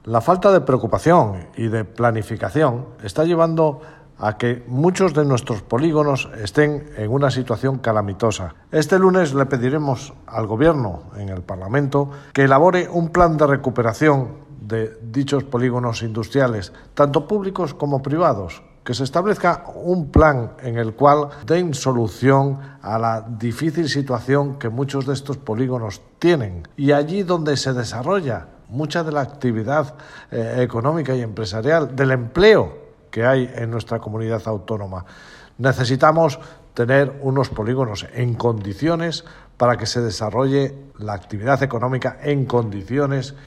La falta de preocupación y de planificación está llevando a que muchos de nuestros polígonos estén en una situación calamitosa. Este lunes le pediremos al Gobierno en el Parlamento que elabore un plan de recuperación de dichos polígonos industriales, tanto públicos como privados, que se establezca un plan en el cual den solución a la difícil situación que muchos de estos polígonos tienen. Y allí donde se desarrolla mucha de la actividad económica y empresarial, del empleo que hay en nuestra comunidad autónoma, necesitamos tener unos polígonos en condiciones para que se desarrolle la actividad económica en condiciones